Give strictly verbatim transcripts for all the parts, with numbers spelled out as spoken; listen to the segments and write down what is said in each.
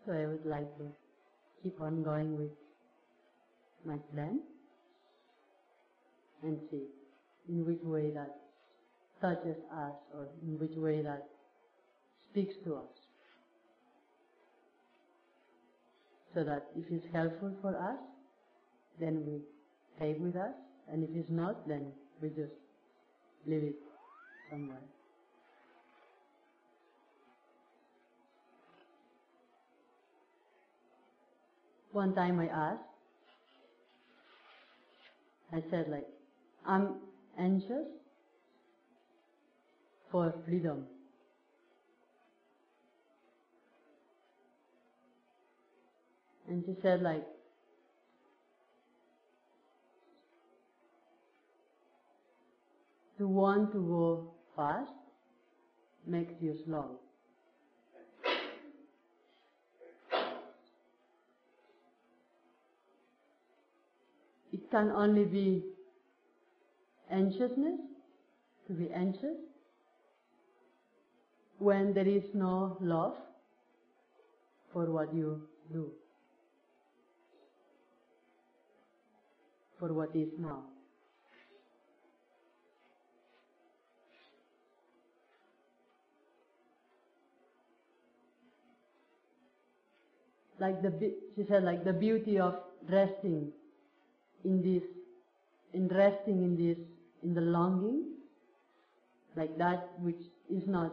So I would like to keep on going with my plan and see in which way that touches us or in which way that speaks to us. So that if it's helpful for us, then we take with us, and if it's not, then we just leave it somewhere. One time I asked, I said like, I'm anxious for freedom. And she said like, to want to go fast makes you slow. It can only be anxiousness, to be anxious, when there is no love for what you do, for what is now. Like the, she said, like the beauty of resting in this, in resting in this, in the longing, like that which is not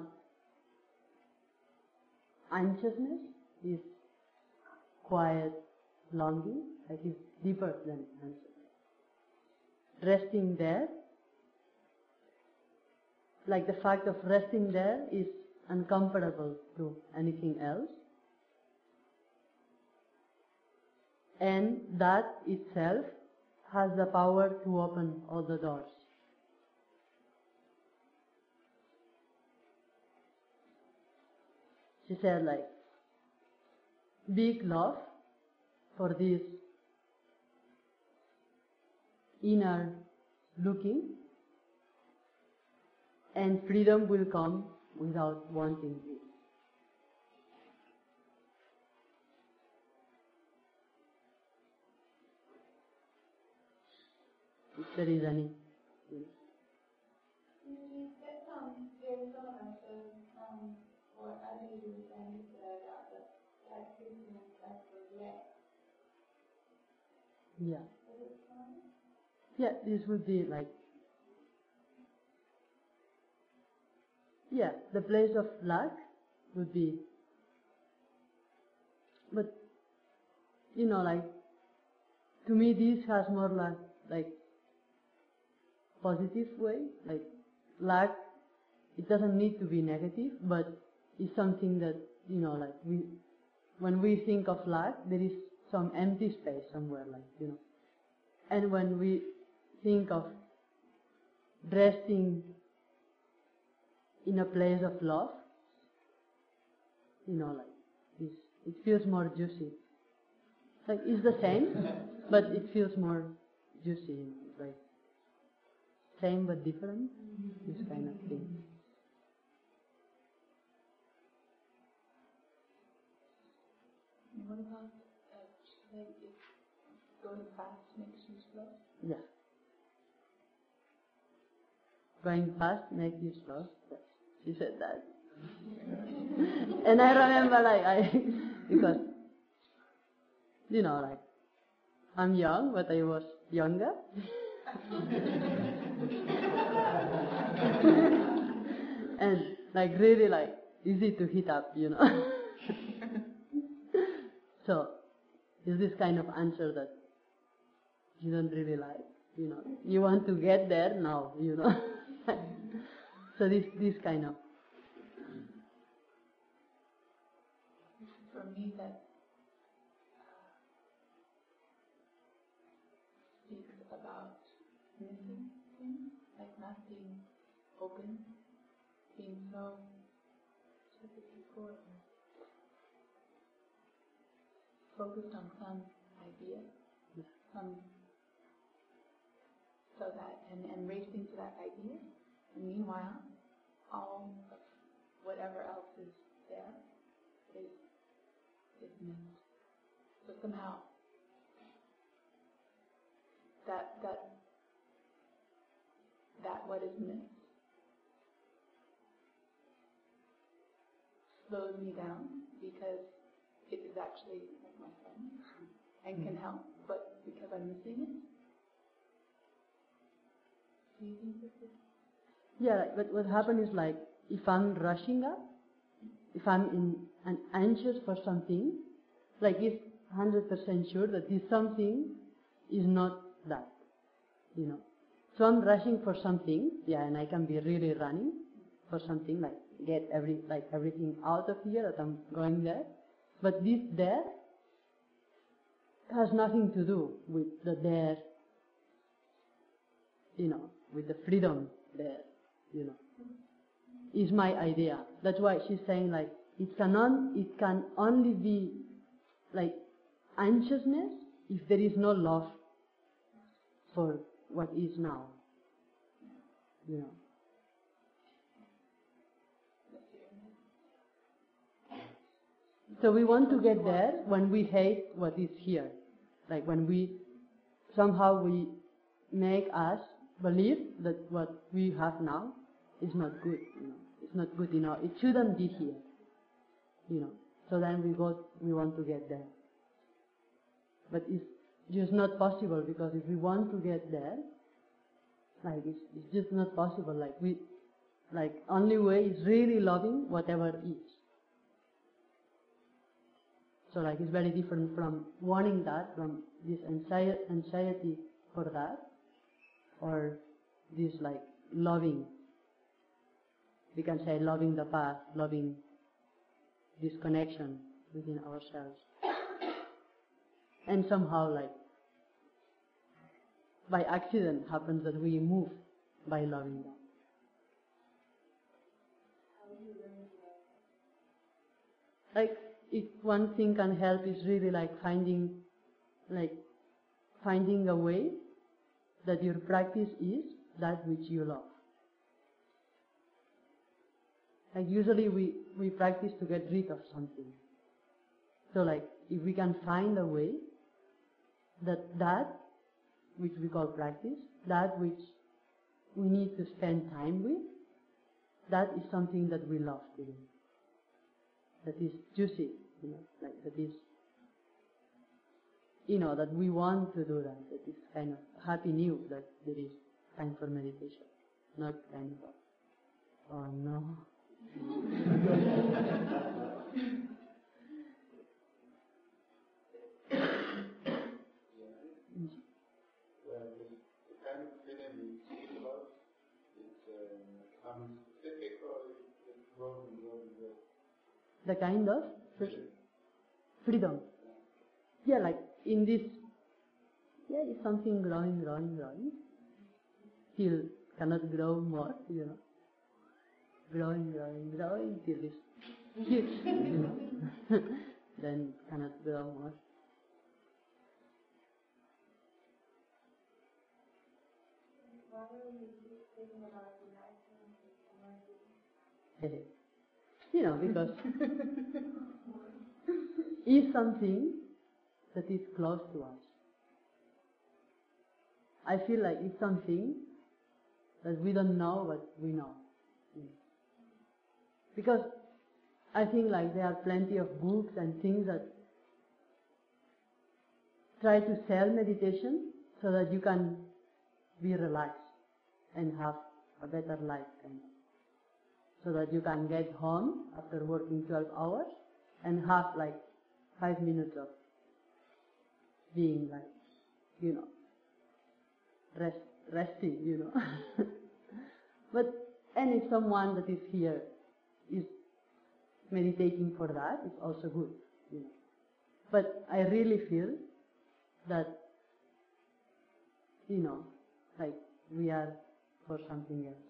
anxiousness, is quiet longing, like is deeper than anxiousness. Resting there, like the fact of resting there is uncomfortable to anything else. And that itself has the power to open all the doors. She said like, big love for this inner looking, and freedom will come without wanting it. If there is any. Yeah. Yeah, this would be like, yeah, the place of lack would be, but, you know, like, to me this has more like, like, positive way, like, lack, it doesn't need to be negative, but it's something that, you know, like, we, when we think of lack, there is some empty space somewhere, like, you know. And when we think of resting in a place of love, you know, like, it's, it feels more juicy. Like, it's the same, but it feels more juicy, like, same but different, this kind of thing. What about, uh, like, if going fast makes you slow? Yeah. Going fast makes you slow. Yes. She said that. And I remember, like, I, because, you know, like, I'm young, but I was younger. And, like, really, like, easy to hit up, you know. So, is this kind of answer that you don't really like, you know. You want to get there now, you know. So this, this kind of. For me, that uh, speaks about missing things, like not being open, being so focused on some idea, some, so that, and, and racing to that idea, and meanwhile, all of whatever else is there is is missed. So somehow that that that what is missed slows me down because it is actually like my friend and can help, but because I'm missing it. Do you think this is? Yeah, like, but what happens is like, if I'm rushing up, if I'm in an anxious for something, like it's one hundred percent sure that this something is not that, you know. So I'm rushing for something, yeah, and I can be really running for something, like get every like everything out of here that I'm going there. But this there has nothing to do with the there, you know, with the freedom there, you know. Is my idea. That's why she's saying like it can on, it can only be like anxiousness if there is no love for what is now, you know. So we want to get there when we hate what is here, like when we somehow we make us believe that what we have now is not good, you know. It's not good enough. It shouldn't be here, you know. So then we go, we want to get there. But it's just not possible, because if we want to get there, like it's, it's just not possible. Like we, like only way is really loving whatever is. So like it's very different from wanting that, from this anxiety, anxiety for that, or this like loving. We can say loving the past, loving this connection within ourselves. And somehow like by accident happens that we move by loving that. Like if one thing can help is really like finding, like finding a way that your practice is that which you love. Like usually we, we practice to get rid of something. So like if we can find a way that that which we call practice, that which we need to spend time with, that is something that we love to do. That is juicy, you know, like that is, you know, that we want to do that. That is kind of happy new that there is time for meditation. Not kind of, oh no. Well, the kind of freedom you speak about, it's um, specific or it's growing and growing and growing? The kind of Freedom. Freedom. Yeah, like in this, yeah, it's something growing, growing, growing, till cannot grow more, you know. Growing, growing, growing till it's huge, you know. Then cannot grow more. You know, because is something that is close to us. I feel like it's something that we don't know, but we know. Because I think like there are plenty of books and things that try to sell meditation so that you can be relaxed and have a better life, kind of. So that you can get home after working twelve hours and have like five minutes of being like, you know, rest, resting, you know. But, and if someone that is here is meditating for that, it's also good, you know. But I really feel that, you know, like we are for something else.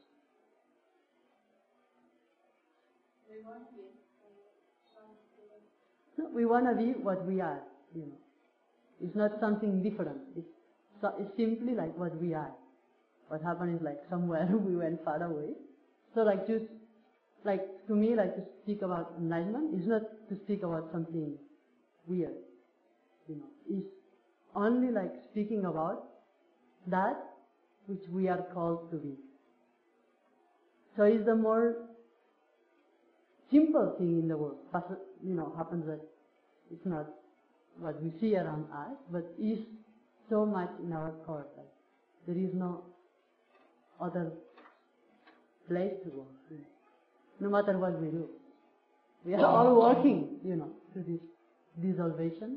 No, we want to be what we are, you know. It's not something different. It's, so, it's simply like what we are. What happened is like somewhere we went far away. So like just, like to me, like to speak about enlightenment is not to speak about something weird, you know. It's only like speaking about that which we are called to be. So it's the more simple thing in the world. But, you know, happens that it's not what we see around us, but is so much in our core. Like, there is no other place to go, no matter what we do. We are all working, you know, through this dissolvation.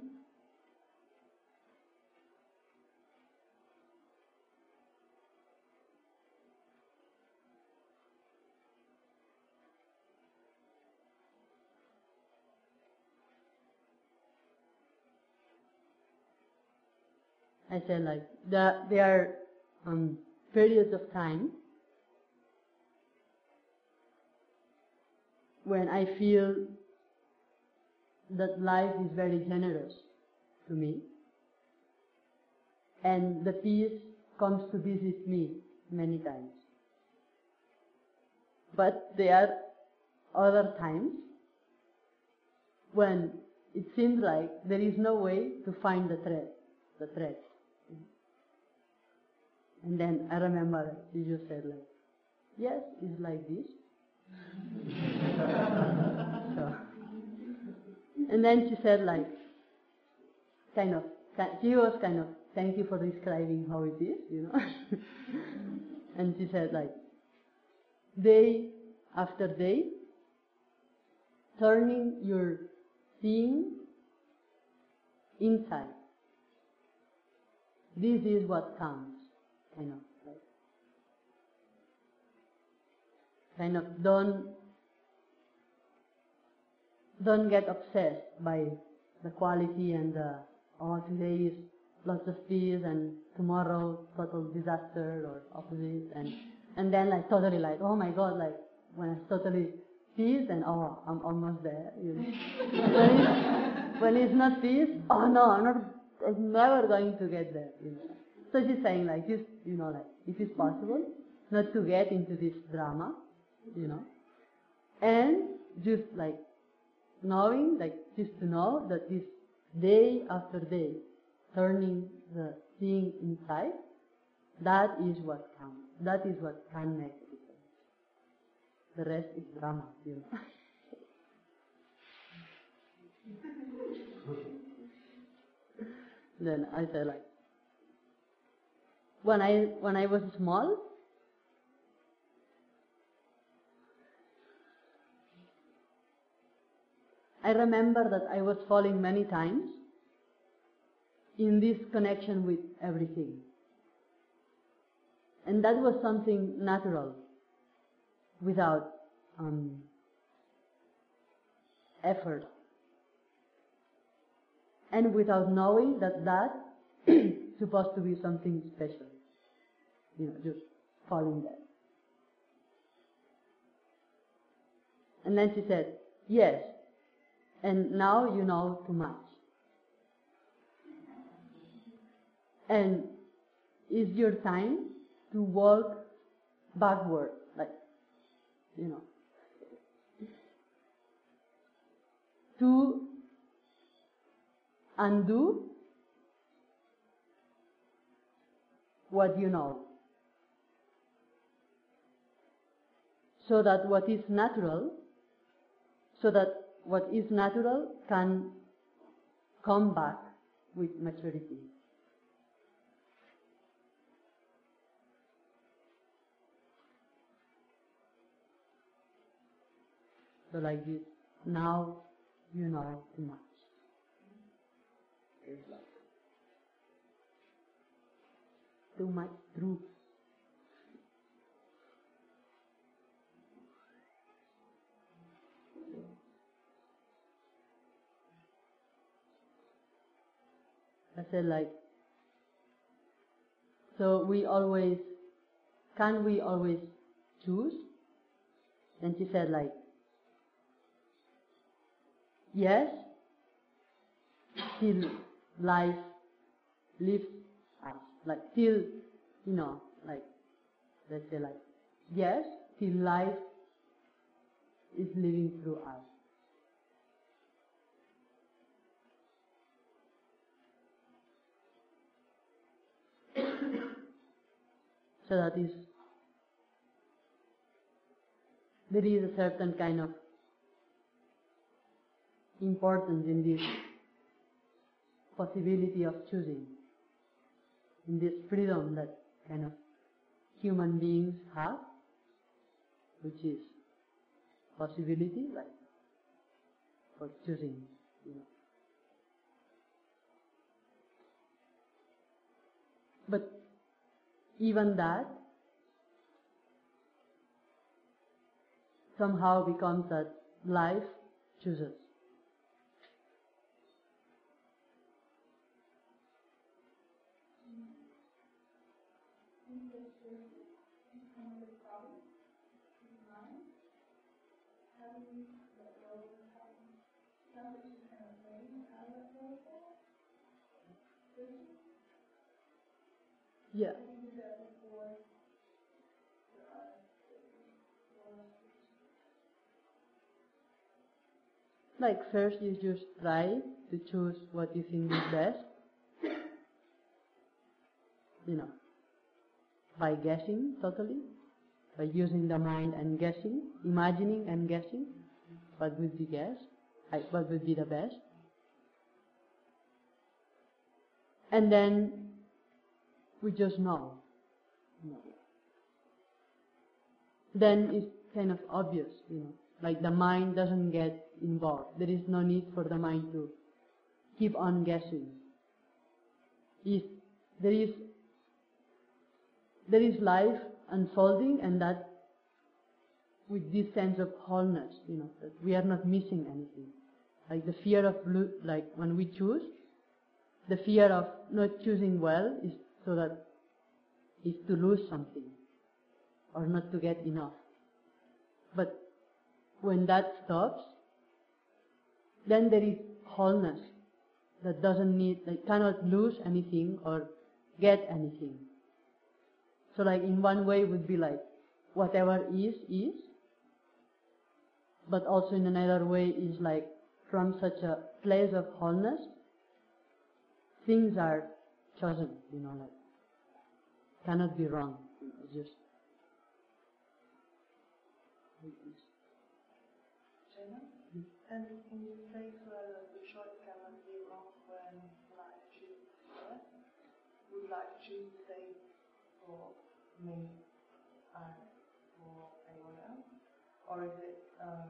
I said like the, there are um, periods of time when I feel that life is very generous to me, and the peace comes to visit me many times. But there are other times when it seems like there is no way to find the thread, the thread. And then I remember she just said like, yes, it's like this. So, and then she said like, kind of, she was kind of, thank you for describing how it is, you know. And she said like, day after day, turning your seeing inside. This is what counts, kind of. Like, kind of don't don't get obsessed by the quality and the, oh, today is lots of peace and tomorrow total disaster or opposite, and and then like totally like, oh my God, like when it's totally peace and oh, I'm almost there, you know. when, it's, when it's not peace, oh no, I'm not, I'm never going to get there, you know. So she's saying like, just, you know, like, if it's possible, not to get into this drama, you know, and just like knowing, like just to know that this day after day, turning the seeing inside, that is what counts. That is what can make a difference. The rest is drama, you know. Then I said like, when I when I was small, I remember that I was falling many times in this connection with everything. And that was something natural, without um, effort. And without knowing that that is supposed to be something special. You know, just falling there. And then she said, yes, and now you know too much. And it's your time to walk backward, like, you know, to undo what you know, so that what is natural, so that what is natural can come back with maturity. So like this, now you know too much. Too much truth. I said like, so we always, can we always choose? And she said like, yes, till life lives us. Like till, you know, like, let's say like, yes, till life is living through us. So that is, there is a certain kind of importance in this possibility of choosing, in this freedom that kind of human beings have, which is possibility, like, for choosing, you know. But even that somehow becomes that life chooses. Yeah. Like first you just try to choose what you think is best, you know, by guessing totally, by using the mind and guessing, imagining and guessing what would be best, like what would be the best. And then we just know. know. Then it's kind of obvious, you know, like the mind doesn't get involved. There is no need for the mind to keep on guessing. Is there is there is life unfolding, and that with this sense of wholeness, you know, that we are not missing anything. Like the fear of lo- like when we choose, the fear of not choosing well is so that is to lose something or not to get enough. But when that stops, then there is wholeness that doesn't need, like cannot lose anything or get anything. So like in one way would be like whatever is, is. But also in another way is like from such a place of wholeness, things are chosen, you know, like cannot be wrong. It's just Jenna? Mm. And in this place where the choice cannot be wrong when life chooses yes, would life choose the same for me and for anyone else? Or is it uh,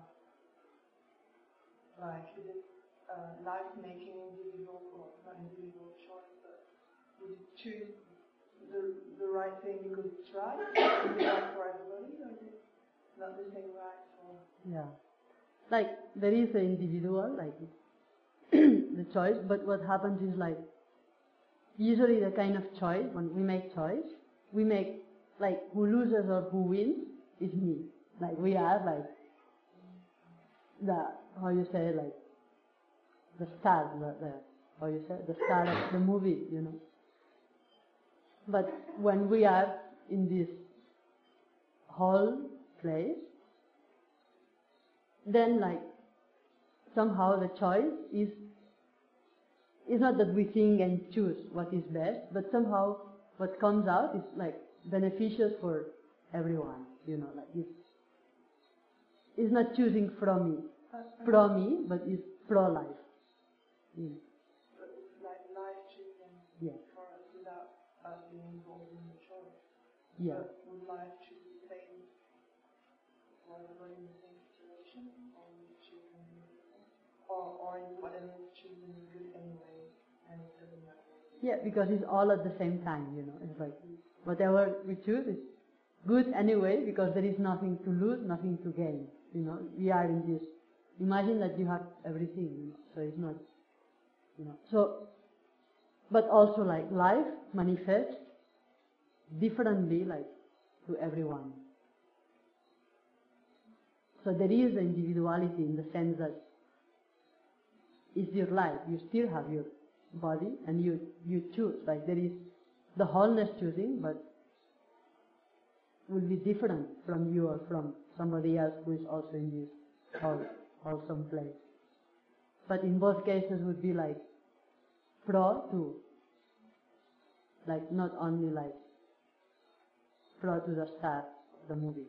like, is it uh, life making individual, or not individual choice, but would it choose the, the right thing because it's right? Is it right for everybody, or is it not the same right for... Yeah. Like there is an individual, like the choice, but what happens is like usually the kind of choice, when we make choice, we make like who loses or who wins is me. Like we are like the, how you say, like the star, the, the how you say, the star of the movie, you know. But when we are in this whole place, then like somehow the choice is is not that we think and choose what is best, but somehow what comes out is like beneficial for everyone, you know, like it's it's not choosing from me, pro me, but it's pro life. Yeah. But it's like life choosing Yeah. for us without us being involved in the choice. Yeah. But would life choose the same for everybody in the same situation, or would it choose something different? Or, or is whatever it's choosing good anyway, and it doesn't matter? Yeah, because it's all at the same time, you know. It's like whatever we choose is good anyway, because there is nothing to lose, nothing to gain. You know, we are in this. Imagine that you have everything, you know, so it's not, you know. So, but also like life manifests differently, like to everyone. So there is individuality in the sense that it's your life. You still have your body, and you you choose. Like there is the wholeness choosing, but will be different from you or from somebody else who is also in this whole, wholesome place. But in both cases would be like pro to, like not only like brought to the start of the movie.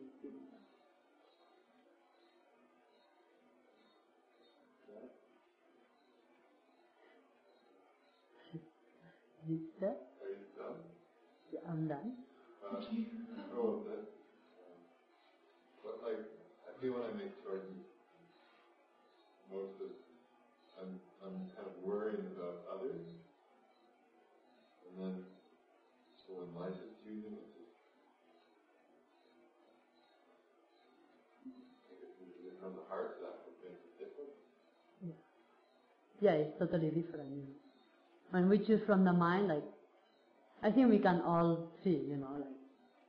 Is that? Are you done? Yeah, I'm done. Uh, oh, that, um, but like, I feel when I make choices, most of I'm, I'm kind of worrying about others, and then, so when life is choosing, it's just, is it from the heart that would make it different? Yeah, yeah, it's totally different. You know. When we choose from the mind, like, I think we can all see, you know, like,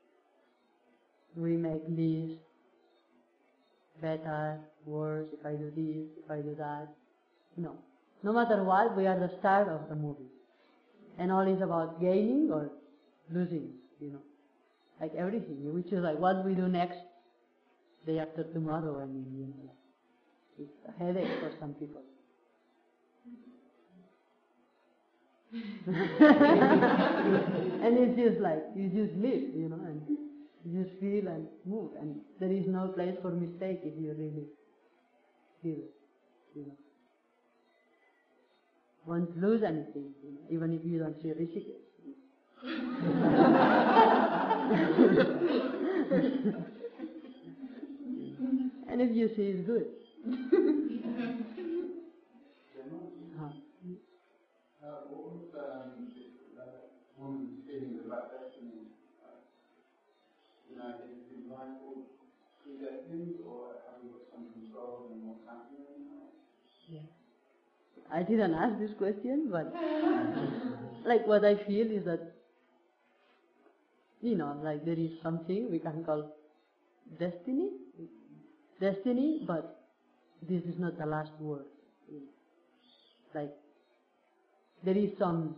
we make lists, better, worse, if I do this, if I do that. No. No matter what, we are the star of the movie. And all is about gaining or losing, you know. Like everything. We choose like what we do next, day after tomorrow, I mean, you know. It's a headache for some people. And it's just like, you just live, you know, and you just feel and move. And there is no place for mistake if you really feel it, you know. Won't lose anything, you know, even if you don't see Rishikesh. And if you see, it's good. Huh. Uh, what was um, that woman's feelings about destiny? Uh, you know, is it life all predestined, or have we got some control in what's happening? Yeah. I didn't ask this question, but like what I feel is that, you know, like there is something we can call destiny, destiny, but this is not the last word. Like, there is some,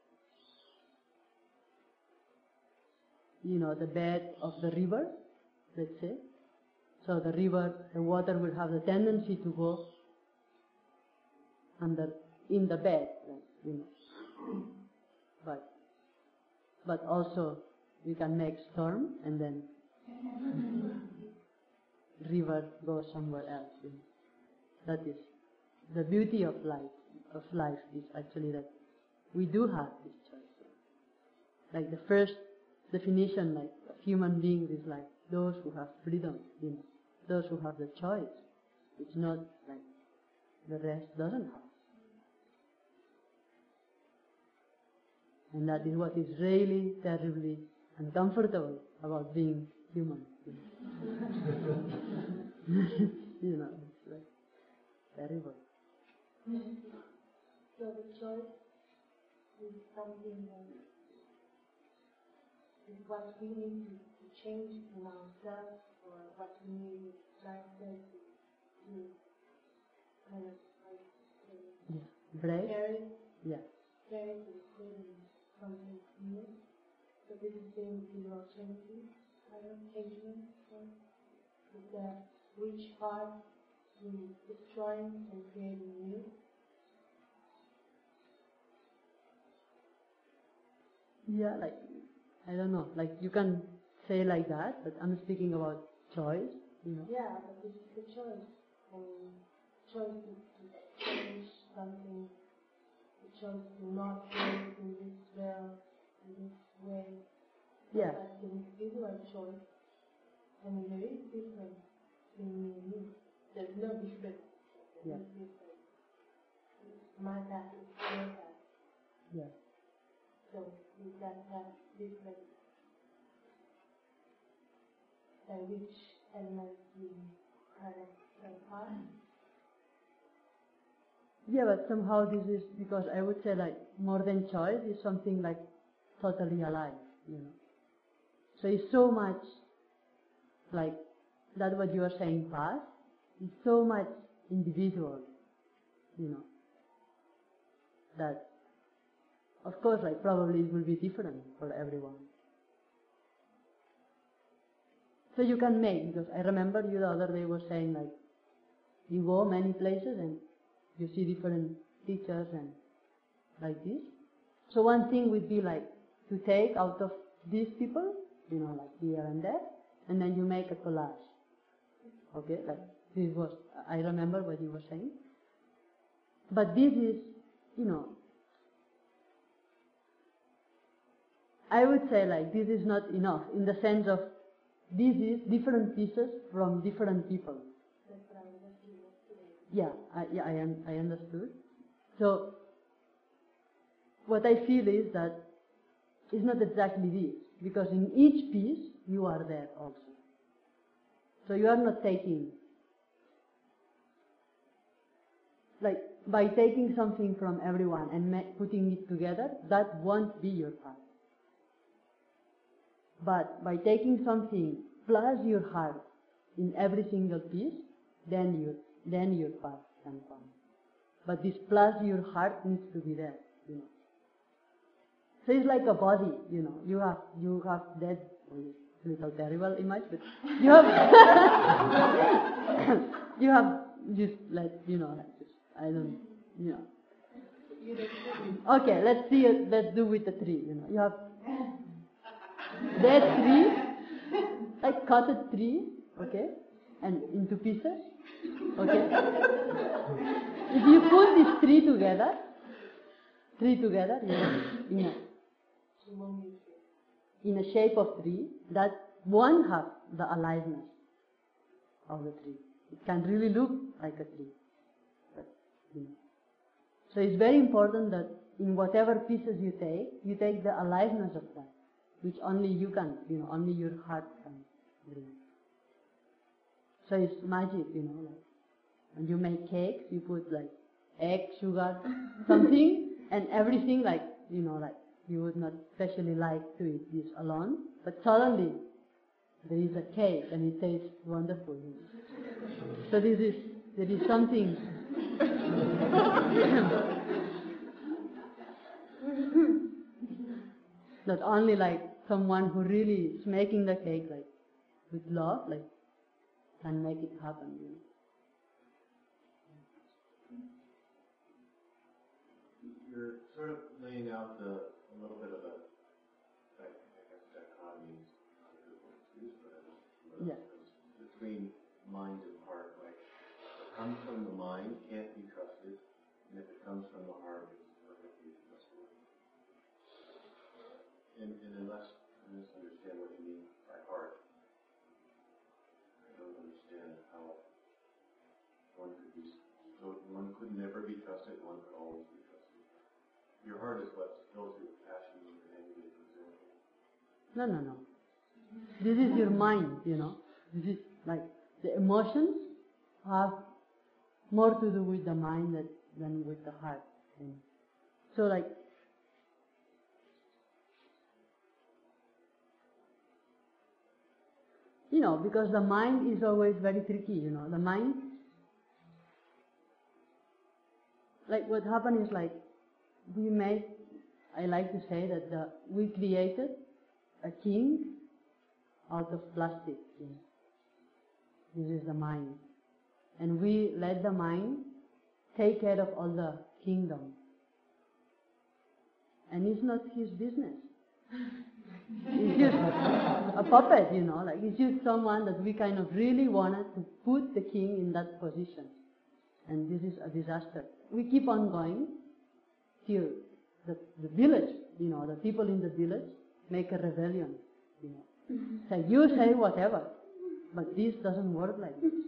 you know, the bed of the river, let's say. So the river, the water will have the tendency to go under, in the bed, like, you know. But, but also we can make storm and then river goes somewhere else. You know. That is the beauty of life. Of life is actually that we do have this choice. Like the first definition, like of human beings, is like those who have freedom, you know, those who have the choice. It's not like the rest doesn't have. And that is what is really terribly uncomfortable about being human. You know, it's like terrible. So the choice is something that is what we need to, to change in ourselves, or what we need, like that, to kind of like Yeah. Brave? carry, Yeah. carry to create something new. So this is the individual changing, kind of changing, right? Is that which part is destroying and creating new? Yeah, like, I don't know, like you can say like that, but I'm speaking about choice, you know. Yeah, but this is a choice. And choice to, to change something, the choice to not do it in this way, in this way. Yeah. That's an individual choice. And there is difference between me and you. There's no difference. There's Yeah. no difference. It's my path, it's your path. Yeah. So we can have different, and which elements we kind of apart. Yeah, but somehow this is, because I would say like more than choice is something like totally alive, you know. So it's so much like, that's what you are saying, past, it's so much individual, you know, that of course like probably it will be different for everyone. So you can make, because I remember you the other day was saying like, you go many places and you see different teachers and like this. So one thing would be like to take out of these people you know, like here and there, and then you make a collage. Okay, like this was, I remember what you were saying. But this is, you know, I would say like this is not enough in the sense of this is different pieces from different people. That's what I was asking yesterday. Yeah, I, yeah, I, un- I understood. So, what I feel is that it's not exactly this, because in each piece you are there also. So you are not taking, like by taking something from everyone and ma- putting it together, that won't be your part. But by taking something plus your heart in every single piece, then your then your part can come. But this plus your heart needs to be there, you know. So it's like a body, you know. You have you have that little terrible image, but you have you have just like you know like just, I don't you know. Okay, let's see it, let's do with the tree, you know. You have that tree, like cutted tree, okay, and into pieces, okay. If you put these three together, three together, you know, in a in a shape of tree, that won't have the aliveness of the tree. It can really look like a tree. But, you know. So it's very important that in whatever pieces you take, you take the aliveness of that, which only you can, you know, only your heart can bring. So it's magic, you know, like when you make cakes, you put like egg, sugar, something, and everything like, you know, like you would not especially like to eat this alone, but suddenly there is a cake and it tastes wonderful. You know. So this is, there is something not only like someone who really is making the cake like with love, like can make it happen, you know. You're sort of laying out the, a little bit of a, I guess, dichotomy, not a good word to use, but Yeah. between mind and heart. Like, what comes from the mind can't be trusted, and if it comes from the heart, it's perfectly trustworthy. And, and unless I misunderstand what you mean by heart, I don't understand how one could be, so one could never be trusted, one could always be trusted. Your heart is what fills you with passion and anger, for example. No, no, no. This is your mind, you know. This is like the emotions have more to do with the mind that, than with the heart. You know. So like, you know, because the mind is always very tricky, you know. The mind, like what happened is like, we made, I like to say that the, we created a king out of plastic. You know. This is the mind. And we let the mind take care of all the kingdom. And it's not his business. It's just a puppet, you know, like it's just someone that we kind of really wanted to put the king in that position. And this is a disaster. We keep on going till the, the village, you know, the people in the village make a rebellion, you know. Say, you say whatever, but this doesn't work like this.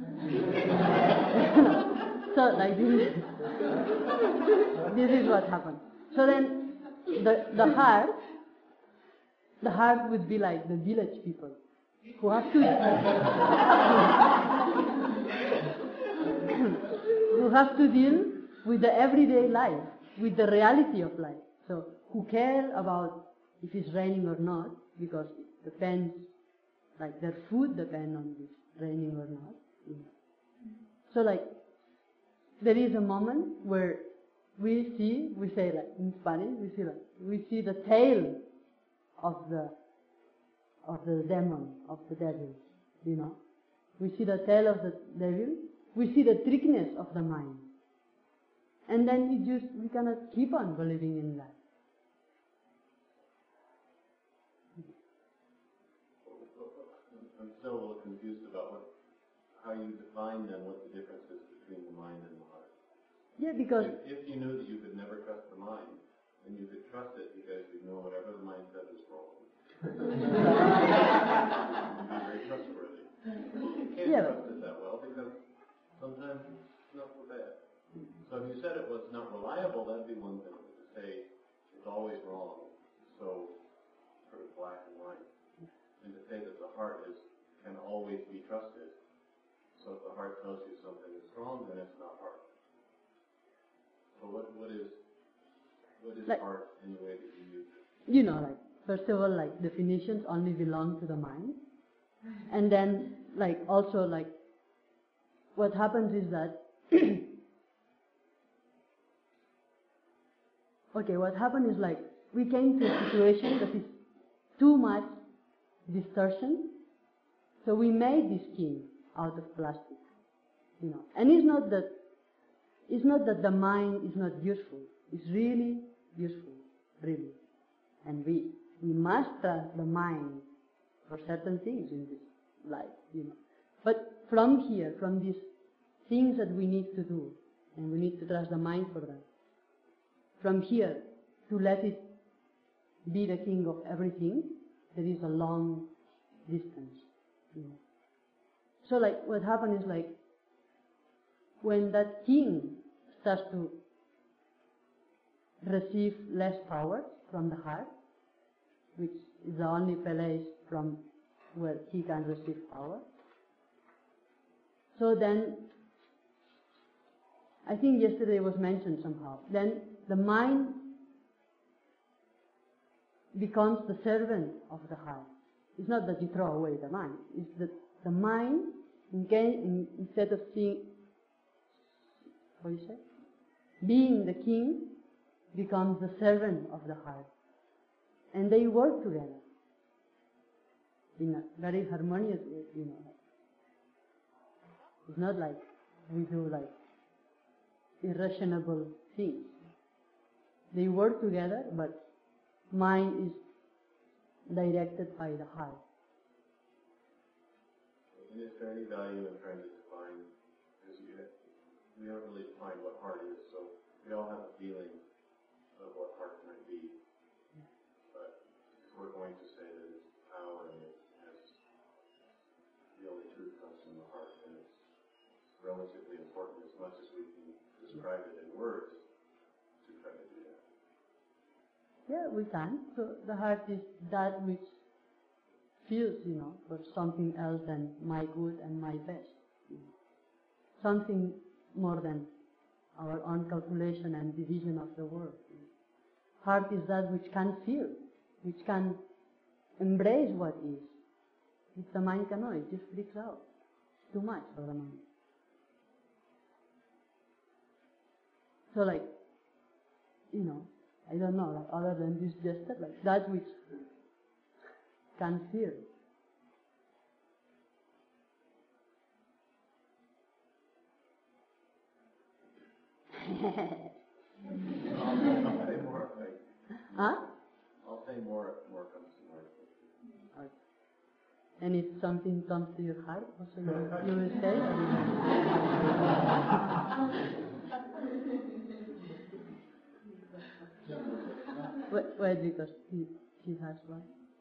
So, like, this is, this is what happened. So then, the, the heart, the heart would be like the village people, who have to, who have to deal with the everyday life, with the reality of life. So, who care about if it's raining or not, because it depends, like their food depends on this raining or not. You know. So like, there is a moment where we see, we say like, in Spanish, we see like, we see the tail of the, of the demon, of the devil, you know. We see the tail of the devil, we see the trickiness of the mind. And then we just, we cannot keep on believing in that. how you define then what the difference is between the mind and the heart. Yeah, because If, if you knew that you could never trust the mind, then you could trust it because you know whatever the mind says is wrong. You'd be very trustworthy. You can't Yeah. trust it that well because sometimes it's not so bad. So if you said it was not reliable, that'd be one thing. But to say it's always wrong, so sort of black and white. And to say that the heart is can always be trusted. So if the heart tells you something is wrong, then it's not heart. So what what is what is Like- heart in the way that you use it? you know, like, first of all, like, definitions only belong to the mind. And then, like, also, like, what happens is that, okay, what happened is, like, we came to a situation that is too much distortion, so we made this king out of plastic, you know. And it's not that, it's not that the mind is not useful. It's really useful, really. And we, we must trust the mind for certain things in this life, you know. But from here, from these things that we need to do, and we need to trust the mind for them, from here to let it be the king of everything, there is a long distance, you know. So like what happened is like, when that king starts to receive less power from the heart, which is the only place from where he can receive power. So then, I think yesterday was mentioned somehow, then the mind becomes the servant of the heart. It's not that you throw away the mind, it's that the mind, in case, in, instead of seeing, what do you say? Being the king, becomes the servant of the heart. And they work together in a very harmonious way, you know. It's not like we do like irrational things. They work together, but mind is directed by the heart. And is there any value in trying to define, because you have, we don't really define what heart is, so we all have a feeling of what heart might be. But if we're going to say that it's power and it has, the only truth comes from the heart, and it's relatively important as much as we can describe it in words to try to do that. Yeah, we can. So the heart is that which feels, you know, for something else than my good and my best. You know. Something more than our own calculation and division of the world. You know. Heart is that which can feel, which can embrace what is. If the mind cannot, it just freaks out. It's too much for the mind. So like, you know, I don't know, like other than this gesture, like that which can feel. I'll say more. I, Huh? I'll say more. More comes to mind. Okay. And if something comes to your heart, also you, you will say? Or you wait, wait, because he, he has one.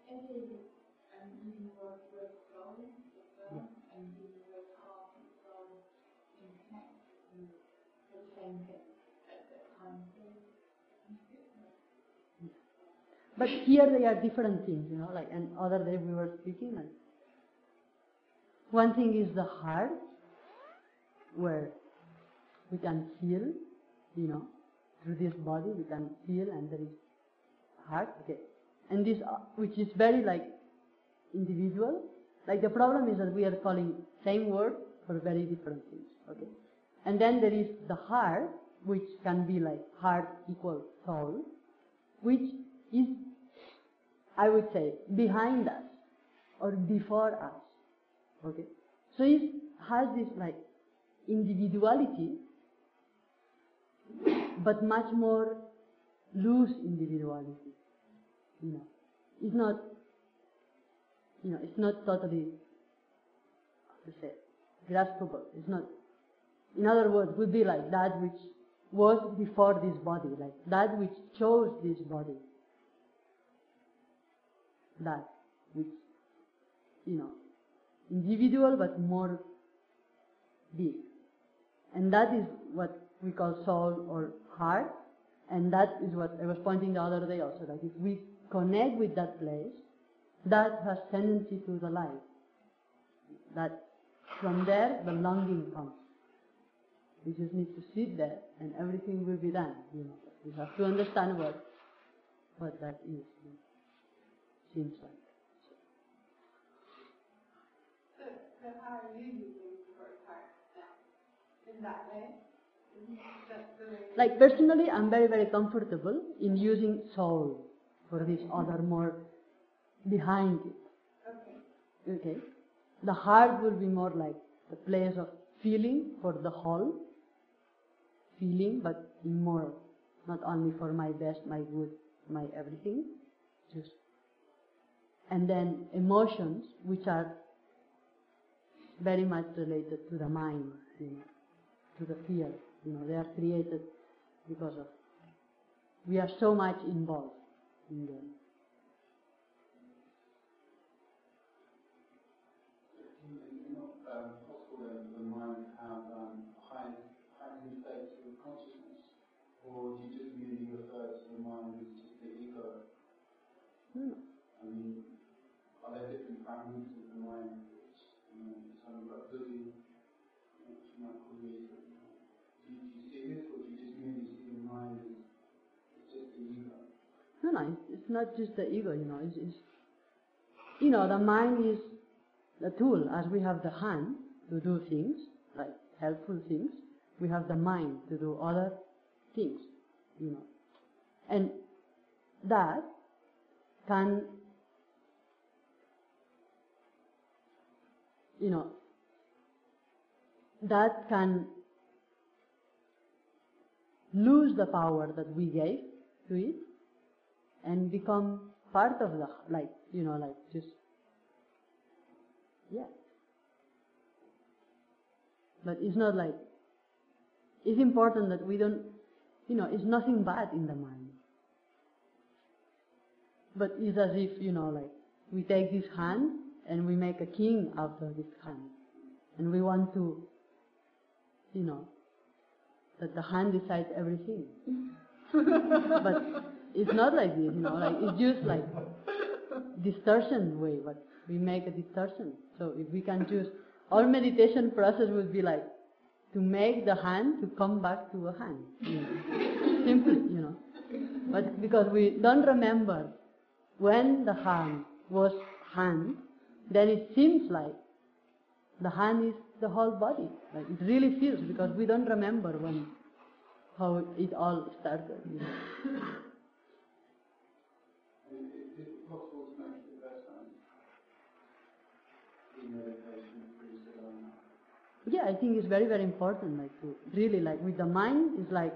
But here they are different things, you know, like, and other day we were speaking, like, one thing is the heart, where we can feel, you know, through this body we can feel, and there is heart, okay. And this, uh, which is very, like, individual. Like, the problem is that we are calling same word for very different things, okay. And then there is the heart, which can be like heart equals soul, which is, I would say, behind us or before us. Okay, so it has this like individuality, but much more loose individuality. You know, it's not, you know, it's not totally, how to say, graspable. It's not, in other words, would be like that which was before this body, like that which chose this body. That which, you know, individual but more big. And that is what we call soul or heart, and that is what I was pointing the other day also, that if we connect with that place, that has tendency to the light. That from there the longing comes. We just need to sit there and everything will be done. You know, we have to understand what what that is. You know, seems like. So, so how are you using word heart now? In that way? Just the way Like personally, I'm very very comfortable in using soul for this other more behind it. Okay. Okay. The heart will be more like the place of feeling for the whole, feeling, but in more, not only for my best, my good, my everything, just, and then emotions, which are very much related to the mind, you know, to the fear, you know, they are created because of, we are so much involved in them. Um, possible that the mind have um, high, heightened states of consciousness, or do you just merely refer to the mind as just the ego? Hmm. I mean, are there different fragments of the mind which, you know, some got busy, which you might call the ego? Do you, do you see this, or do you just merely see the mind as, as just the ego? No, no, it's, it's not just the ego, you know, it's, it's, you know, the mind is the tool. As we have the hand to do things, like helpful things, we have the mind to do other things, you know. And that can, you know, that can lose the power that we gave to it and become part of the, like, you know, like just, yeah. But it's not like, it's important that we don't, you know, it's nothing bad in the mind. But it's as if, you know, like, we take this hand and we make a king out of this hand. And we want to, you know, that the hand decides everything. But it's not like this, you know, like, it's just like distortion way, but we make a distortion. So if we can choose, our meditation process would be like to make the hand to come back to a hand, you know, simply, you know. But because we don't remember when the hand was hand, then it seems like the hand is the whole body. Like it really feels, because we don't remember when, how it all started, you know. Is it possible to make the best hand in meditation through Sedona? Yeah, I think it's very, very important, like to really, like with the mind, it's like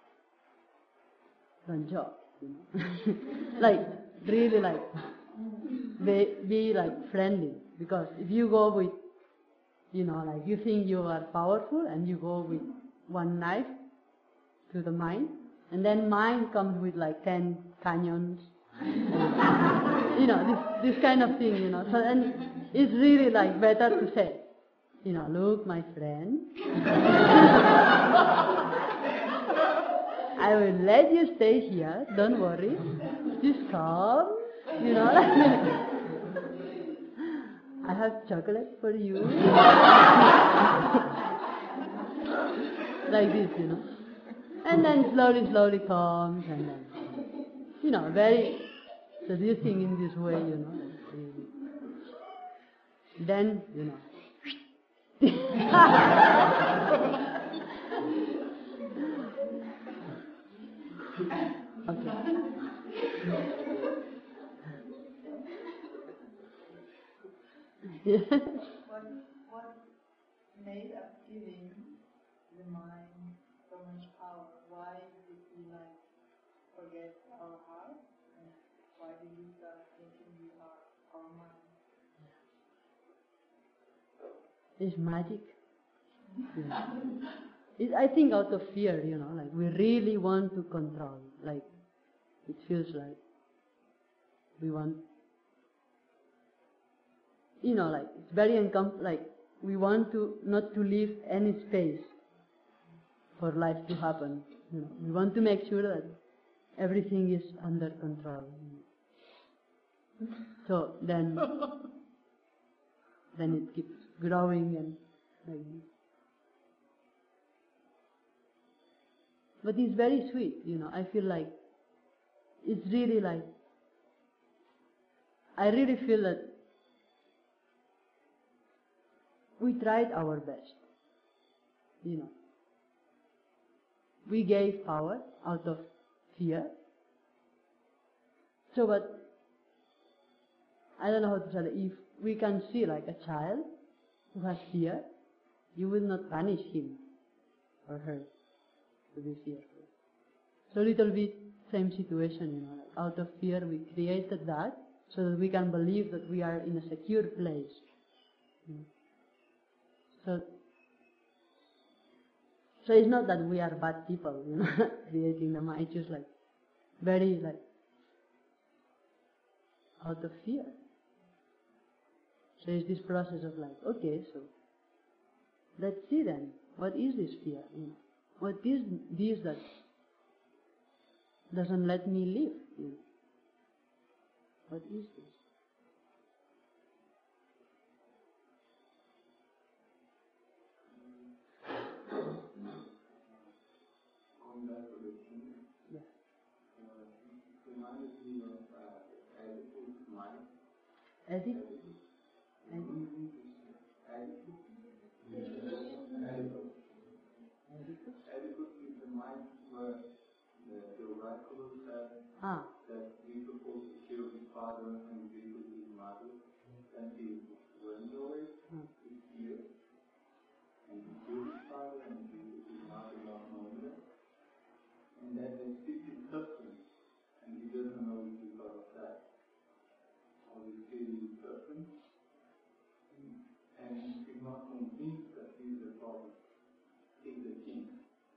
don't joke, you know. Like really, like be, be like friendly, because if you go with, you know, like you think you are powerful and you go with one knife to the mind, and then mind comes with like ten canyons, and, you know, this this kind of thing, you know. So and it's really like better to say, you know, look, my friend, I will let you stay here, don't worry, just come, you know. I have chocolate for you. Like this, you know. And then slowly, slowly comes, and then, you know, very seducing in this way, you know. Then, you know. Okay. What, what made us giving the mind so much power? Why did we like forget our heart? And why did we start thinking we are our mind? It's magic. Yeah. It, I think out of fear, you know, like we really want to control. Like it feels like we want, you know, like it's very uncomfortable. Like we want to not to leave any space for life to happen. You know, we want to make sure that everything is under control. So then, then it keeps growing and like this. But it's very sweet, you know. I feel like it's really like I really feel that we tried our best, you know. We gave power out of fear. So, but I don't know how to say it. If we can see like a child who has fear, you will not punish him or her to be fearful. So, a little bit same situation, you know. Like out of fear, we created that so that we can believe that we are in a secure place. Mm. So, so it's not that we are bad people, you know, creating the mind. It's just like very like out of fear. So it's this process of like, okay, so let's see then, what is this fear? You know, what is this that doesn't let me live? You know, what is this? Going back to the king, Yeah. uh, it reminded me of uh, Oedipus' mind. Oedipus? Oedipus. Oedipus. Oedipus. Oedipus? Oedipus is the mind where the, the oracle said Ah. that he's supposed to kill his father and be with his mother, and he went away Hmm. with fear, and he killed his father and be with his mother not knowing that, and that they sit in suffering, and he doesn't know it's because of that. Or he's feeling suffering, and he's not convinced that he's the problem, he's the king.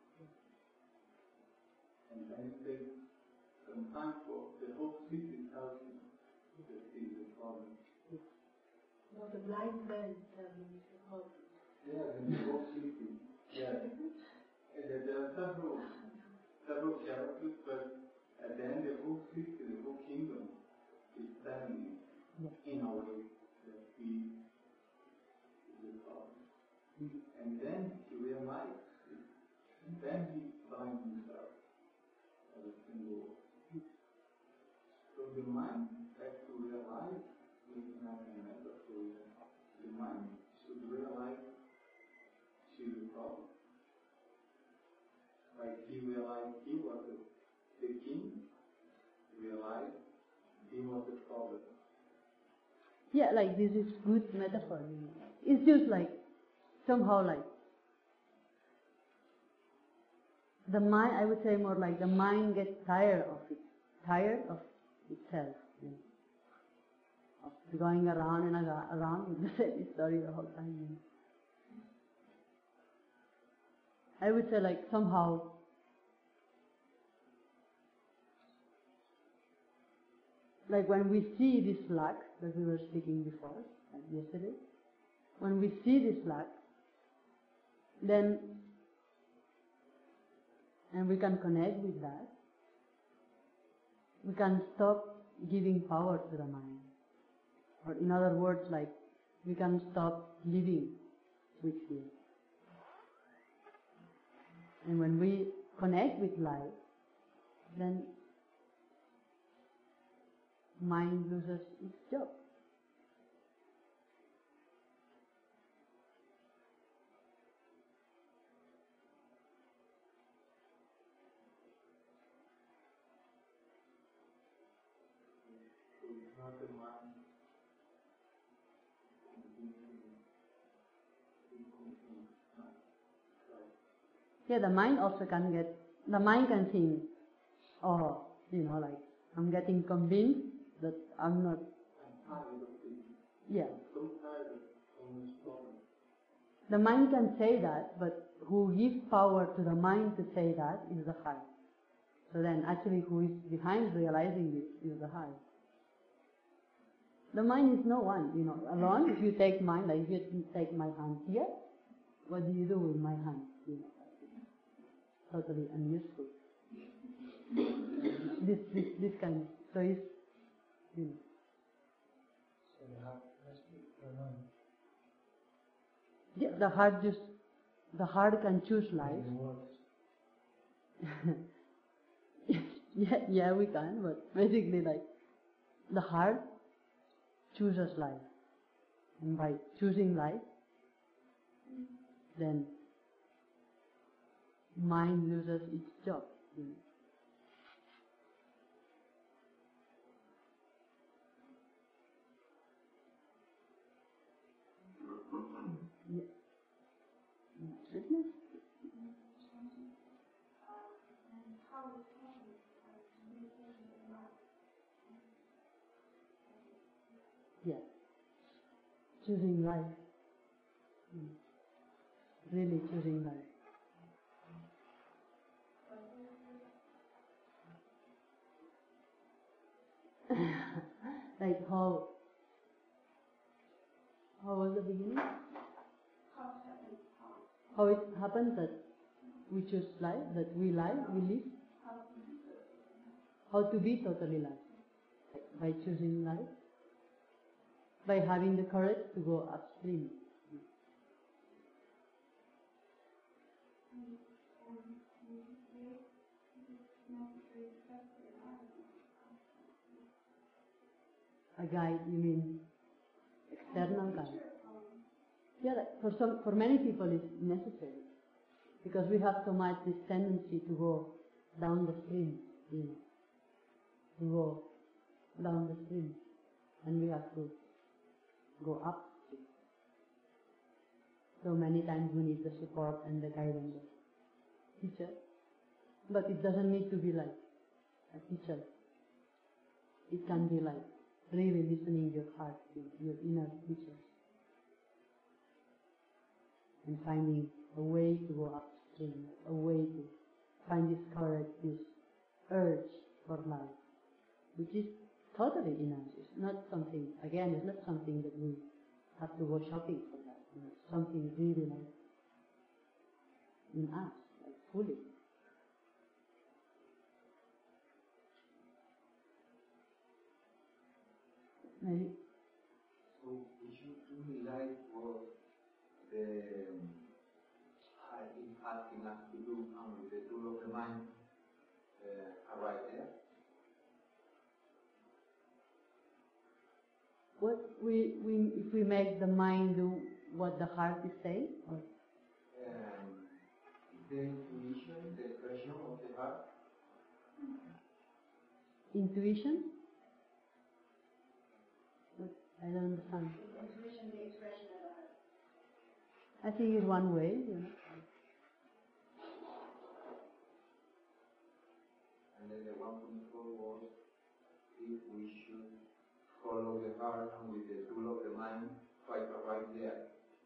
And then it takes some time for the whole city tells him that he's the problem. No, the blind man tells me it's the problem. Yeah, and the whole city. Yeah. And there there are several, several characters, but at the end the whole city, the whole kingdom is telling him in a way that he is the problem. Mm-hmm. And then he realizes it. And then he finds himself as a single. So the mind has to realize, looking at the metaphor, the mind should realize she's the problem. Like he realized he was the, the king, realized he was the problem. Yeah, like this is good metaphor. You know. It's just like somehow like the mind. I would say more like the mind gets tired of it, tired of itself, you know, of going around and around with the same story the whole time. You know. I would say like somehow like when we see this lack that we were speaking before, like yesterday, when we see this lack, then, and we can connect with that, we can stop giving power to the mind. Or in other words, like, we can stop living with fear. And when we connect with life, then mind loses its job. So it's not the mind convincing, convincing, no. Right. Yeah, the mind also can get, the mind can think, oh, you know, like, I'm getting convinced that I'm not, I'm tired of thinking. yeah. I'm so tired of all this problem. The mind can say that, but who gives power to the mind to say that is the heart. So then actually who is behind realizing it is the heart. The mind is no one, you know, alone. If you take mind, like if you take my hand here, what do you do with my hand? You know, totally unuseful. this, this, this kind. So it's, you know. So the heart has to be alone. Yeah, the heart just, the heart can choose life. yeah, yeah, we can, but basically like, the heart chooses life. And by choosing life, then mind loses its job. You know. Yeah. Fitness? Yeah. Choosing life. Mm. Really choosing life. Like how, how was the beginning? How it happens that we choose life, that we lie, we live. How to be totally life. By choosing life. By having the courage to go upstream. A guide, you mean external guide? Yeah, like for some, for many people it's necessary because we have so much this tendency to go down the stream, you know, to go down the stream, and we have to go up. So many times we need the support and the guidance of teacher, but it doesn't need to be like a teacher. It can be like really listening your heart, your inner teacher, and finding a way to go upstream, a way to find this courage, this urge for life, which is totally in us. It's not something, again, it's not something that we have to go shopping for that. You know, it's something really like in us, like fully. Maybe. So we should do life for the heart is asking us to do, and with the tool of the mind uh, arrive there. What we, we, if we make the mind do what the heart is saying? Or? Um, the intuition, the expression of the heart. Intuition? I don't understand. Intuition, the expression of the heart. I think it's one way, you know. And then the one control was if we should follow the heart and with the tool of the mind try to arrive there.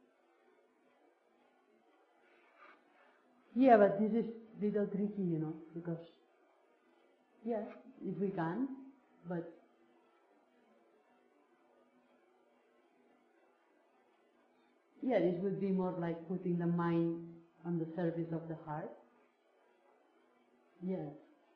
Yeah, but this is little tricky, you know, because, yeah, if we can, but yeah, this would be more like putting the mind on the service of the heart. Yeah.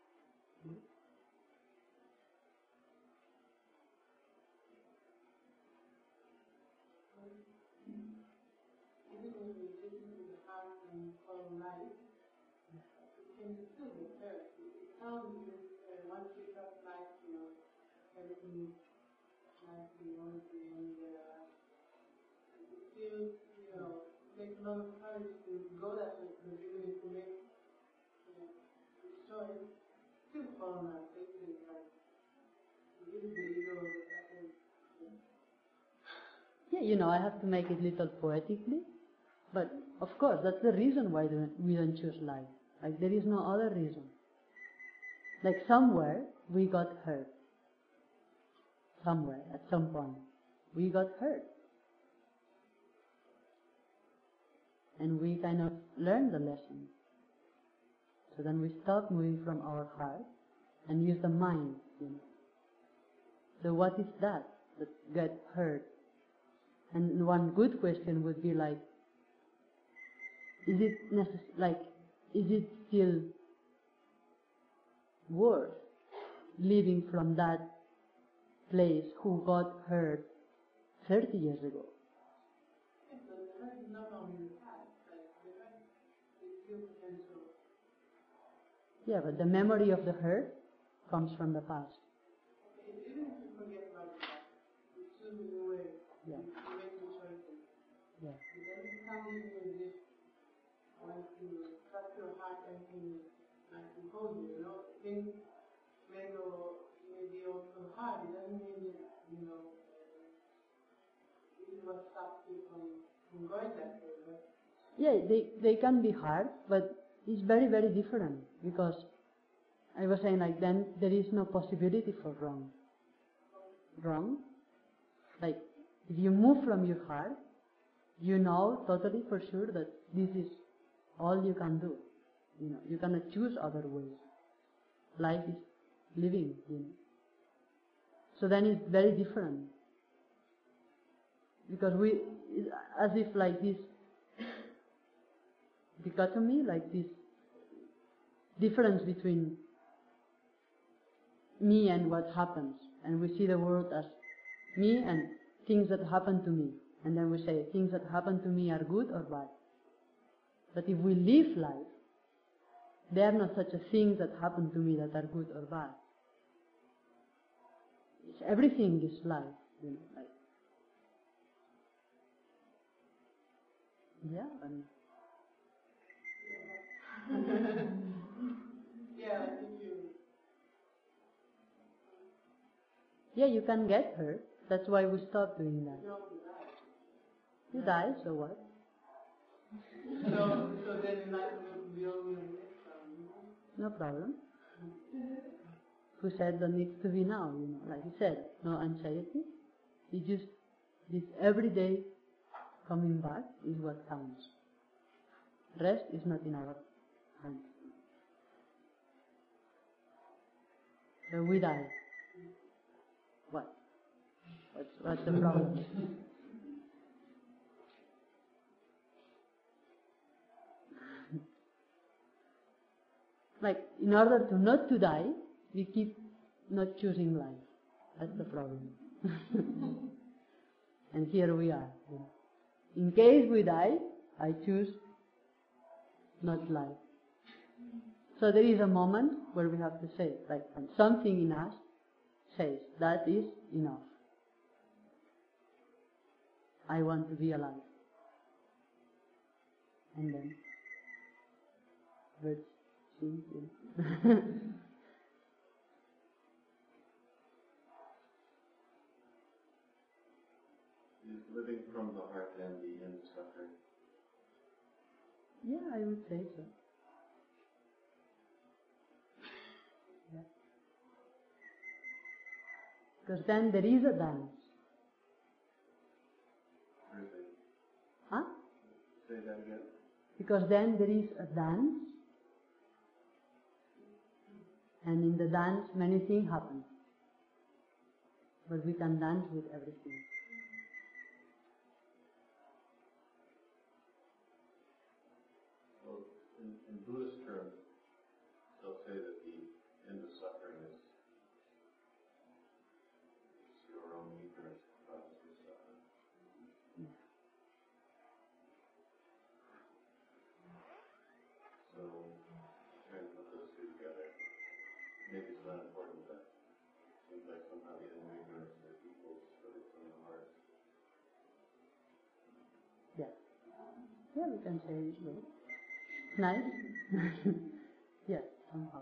Even when we listen to the heart and follow life, it can be still the first. It sounds as uh, once you trust life, you know, everything life belongs to you, and uh, it feels, you know, it takes a lot of courage to go that way, because even if you make, you know, this choice, still follow life. Basically, like, give it the ego of that way. Yeah, you know, I have to make it little poetically, but of course, that's the reason why we don't choose life. Like, there is no other reason. Like, somewhere, we got hurt. Somewhere, at some point, we got hurt. and we kind of learn the lesson. So then we stop moving from our heart and use the mind, you know. So what is that that get hurt? And one good question would be like, is it necess- like, is it still worth living from that place who got hurt thirty years ago? Yes, but the hurt is not only the past, but the hurt is still potential. Yeah, but the memory of the hurt comes from the past. Okay, even if you forget about the past, you choose a new way. Yeah. You make new choices. Yeah. It doesn't sound even as if once you trust your heart, everything like impose you, you know. Things may go, may be also hard. It doesn't mean that, you know, uh, this is what stops you from, from going that way, right? Yeah, they, they can be hard, but it's very, very different, because I was saying like then there is no possibility for wrong. Wrong? Like, if you move from your heart, you know totally for sure that this is all you can do. You know, you cannot choose other ways. Life is living, you know. So then it's very different. Because we, it's as if like this dichotomy, like this difference between me and what happens. And we see the world as me and things that happen to me. And then we say things that happen to me are good or bad. But if we live life, there are not such a things that happen to me that are good or bad. It's, everything is life, you know, like. Yeah, and Yeah, like if you, yeah, you can get hurt. That's why we stop doing that. you also die. You die, so what? So, so then in life will be only on this um, No problem. Who said that needs to be now, you know, like you said, no anxiety. You just, this everyday coming back is what counts. Rest is not in our hands. So we die. What? What's, what's the problem? Like, in order to not to die, we keep not choosing life. That's the problem. And here we are. You know. In case we die, I choose not life. So there is a moment where we have to say, like, when something in us says, that is enough. I want to be alive. And then, birds sing. You know. Is living from the heart then the end of suffering? Yeah, I would say so. Yeah. Because then there is a dance. Really? Huh? Say that again? Because then there is a dance, and in the dance many things happen. But we can dance with everything. Well, in, in Buddhist terms, they'll say that the end of suffering is, is your own ignorance causes your suffering. So, trying to put those two together, maybe it's not important, but it seems like somehow the end of ignorance is equals living from the heart. Yeah. Yeah, we can say it. Yeah. Nice. Yeah, somehow.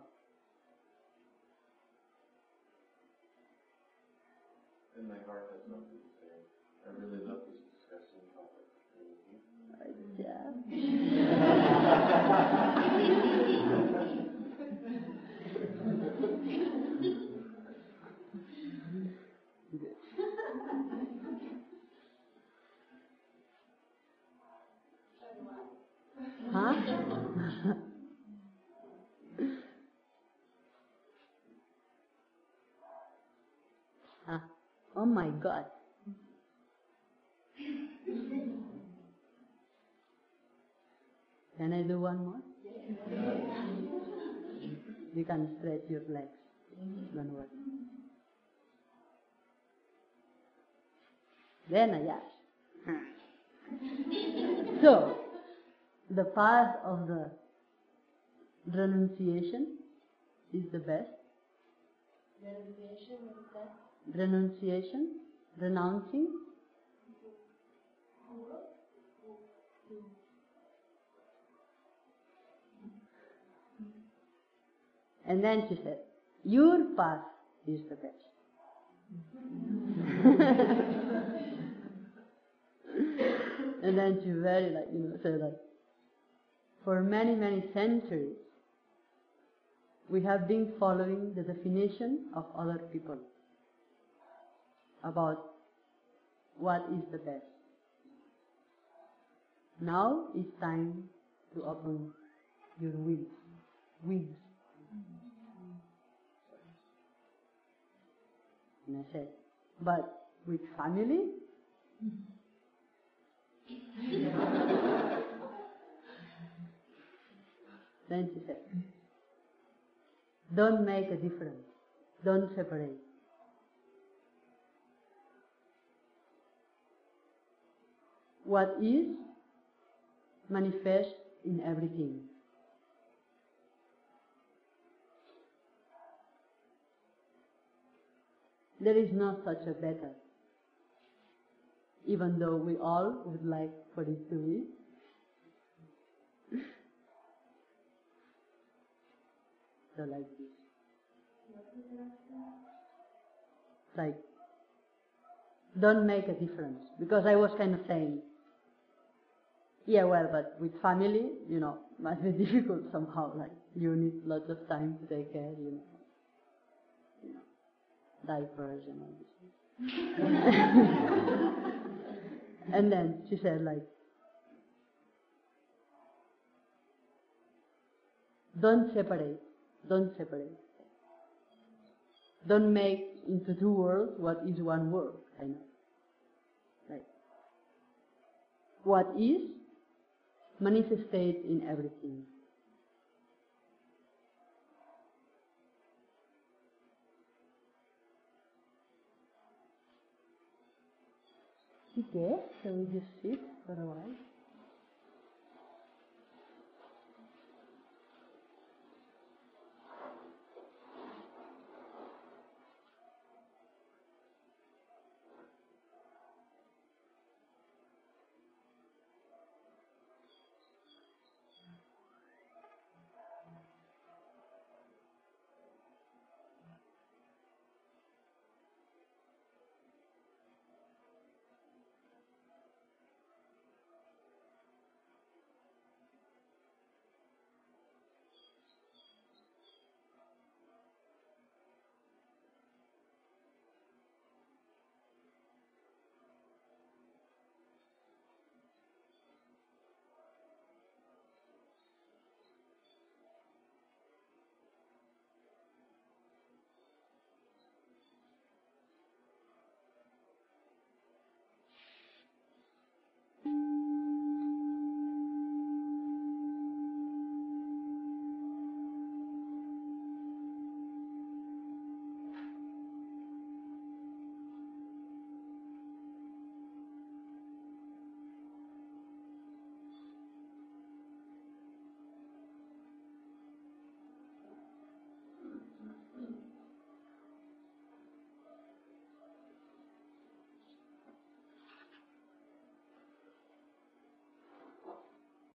And my heart has something to say. I really love this discussion topic. Uh, yeah. Ah, oh my God. Can I do one more? You can stretch your legs. Don't worry. Then I ask. So, the path of the renunciation is the best. Renunciation, what is that? Renunciation, renouncing. And then she said, your path is the best. And then she very like, you know, said like, for many, many centuries, we have been following the definition of other people about what is the best. Now it's time to open your wings. Wings. And I said, but with family? Then she said, don't make a difference. Don't separate. What is manifests in everything. There is no such a better, even though we all would like for it to be. So like this. Like, don't make a difference. Because I was kind of saying, yeah, well, but with family, you know, might be difficult somehow. Like, you need lots of time to take care, you know, you know, diapers and all this. And then she said, like, don't separate, don't separate. Don't make into two worlds what is one world, I know. Like, what is manifested in everything. Okay, so we just sit for a while.